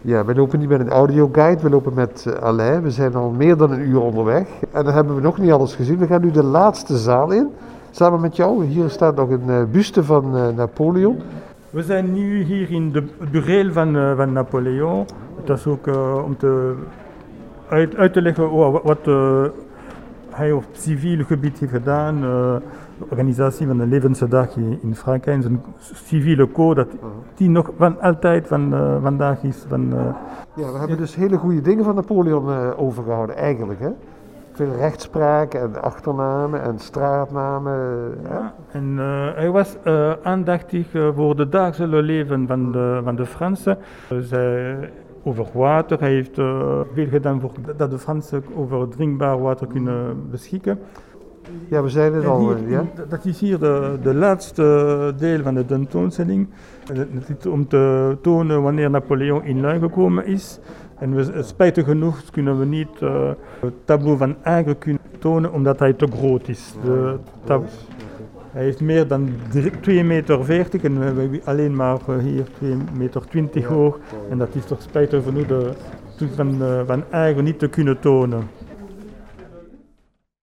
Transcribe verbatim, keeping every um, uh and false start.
Ja, we lopen niet met een audioguide, we lopen met uh, Alain. We zijn al meer dan een uur onderweg. En dan hebben we nog niet alles gezien. We gaan nu de laatste zaal in, samen met jou. Hier staat nog een uh, buste van uh, Napoleon. We zijn nu hier in de, het bureel van, uh, van Napoleon. Dat is ook uh, om te, uit, uit te leggen oh, wat uh, hij op civiel gebied heeft gedaan. Uh, de organisatie van de Levense Dag in Frankrijk is een civiele code dat die nog van altijd van uh, vandaag is. Van, uh, ja, we hebben dus hele goede dingen van Napoleon uh, overgehouden eigenlijk, hè? Veel rechtspraak en achternamen en straatnamen. Ja, en uh, hij was uh, aandachtig uh, voor het dagelijks leven van de, van de Fransen. Uh, zij, over water, hij heeft uh, veel gedaan voor dat de Fransen over drinkbaar water kunnen beschikken. Ja, we zeiden het al. Hier, ja? Dat is hier de, de laatste deel van de tentoonstelling. Dat is om te tonen wanneer Napoleon in Luik gekomen is. En we, spijtig genoeg kunnen we niet uh, het tableau van Ingres kunnen tonen omdat hij te groot is. De tab- hij is meer dan twee meter veertig en we hebben alleen maar hier twee meter twintig hoog. En dat is toch spijtig genoeg de, van, uh, van Ingres niet te kunnen tonen.